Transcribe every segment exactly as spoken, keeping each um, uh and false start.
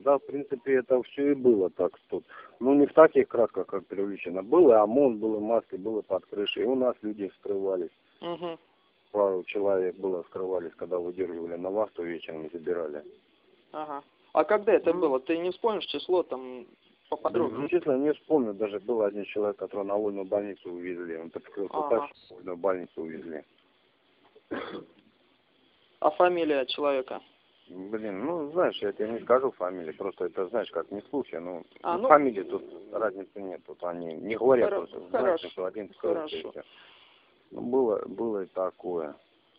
да, в принципе, это все и было так тут. Ну, не в таких красках, как преувеличено. Был и ОМОН, был и маски, было под крышей. И у нас люди скрывались. Угу. Пару человек было скрывались, когда выдерживали на вахту, вечером забирали. Ага. А когда это было? Ты не вспомнишь число там поподробнее? Ну, честно, не вспомню. Даже был один человек, которого на вольную больницу увезли. Он так сказал, Ага. так, в вольную больницу увезли. А фамилия человека? Блин, ну, знаешь, я тебе не скажу фамилии, просто это, знаешь, как не слухи, ну, А, ну, ну, фамилии тут разницы нет, тут они не говорят хоро- просто, знаешь, хорошо, что один скажет, и хорошо. всё. Ну, было, было и такое.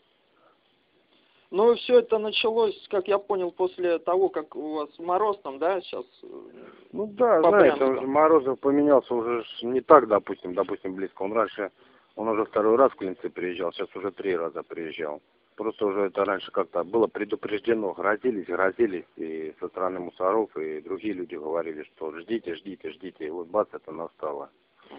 Ну, все это началось, как я понял, после того, как у вас мороз там, да, сейчас? Ну да, По знаешь, Брянску. уже Морозов поменялся уже ж не так, допустим, допустим, близко. Он раньше, он уже второй раз в Клинцы приезжал, сейчас уже три раза приезжал. Просто уже это раньше как-то было предупреждено, грозились, грозились, и со стороны мусоров, и другие люди говорили, что ждите, ждите, ждите, и вот бац, это настало.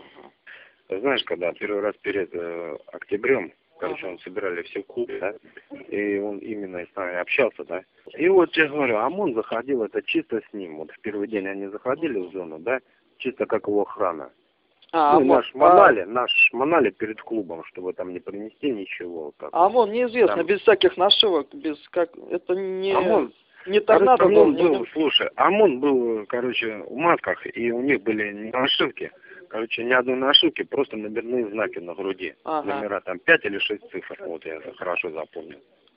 Ты знаешь, когда первый раз перед э, октябрем, короче, он собирали все клубы, да, и он именно с нами общался, да. И вот я говорю, ОМОН заходил, это чисто с ним. Вот в первый день они заходили в зону, да, чисто как его охрана. А, Ну, ОМОН, наш манали, наш манали перед клубом, чтобы там не принести ничего. Вот так. а ОМОН неизвестно, Там... без всяких нашивок, без как, это не, ОМОН, не торнадо короче, был, ОМОН не... был, слушай, ОМОН был, короче, в масках, и у них были не нашивки, короче, ни одной нашивки, просто номерные знаки на груди. Ага. Номера там пять или шесть цифр, вот я это хорошо запомнил.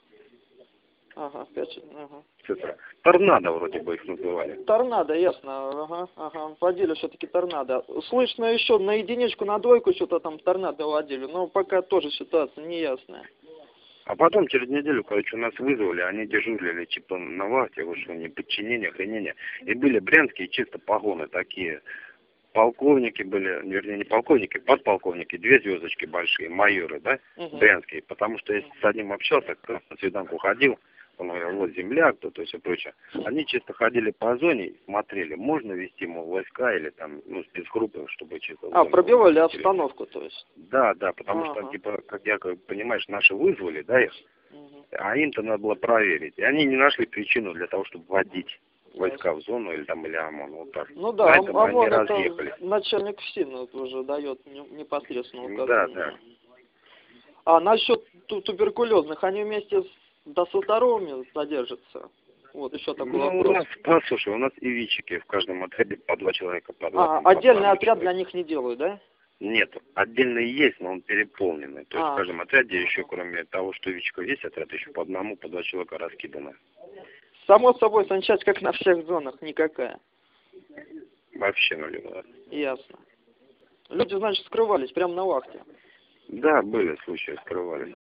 Ага, пять, ага. Цифра. Торнадо вроде бы их называли. Торнадо, ясно, ага, ага, водили все-таки торнадо. Слышно еще на единичку, на двойку что-то там торнадо водили, но пока тоже ситуация неясная. А потом через неделю, короче, нас вызвали, они дежурили типа на вахте, вот что неподчинение, хранение. И были брянские чисто погоны такие. Полковники были, вернее не полковники, подполковники, две звездочки большие, майоры, да, Угу. брянские. Потому что если с одним общался, кто на свиданку ходил, он говорил, вот земля, кто, то есть и прочее. Они чисто ходили по зоне и смотрели, можно вести, мол, войска или там, ну, спецгруппы, чтобы чисто... А, пробивали обстановку, то есть? Да, да, потому ага. что, типа, как я, как, понимаешь, наши вызвали, да, их, угу. а им-то надо было проверить. И они не нашли причину для того, чтобы вводить войска в зону или там, или ОМОН, вот так. Ну да, поэтому ОМОН они это разъехались. начальник ФСИН уже дает непосредственно указания. Да, да. А насчет ту туберкулезных, они вместе с до Салтаровыми задержатся? Вот еще такой ну, вопрос. У нас, послушай, у нас и ВИЧики в каждом отряде по два человека, по два. А, по отдельный два отряд человека. для них не делают, да? Нет, отдельный есть, но он переполненный. То есть а. в каждом отряде еще, кроме того, что ВИЧиков есть, отряд еще по одному, по два человека раскидано. Само собой, санчасть как на всех зонах, никакая. Вообще нулевая. Ясно. Люди, значит, скрывались прямо на вахте. Да, были случаи, скрывались.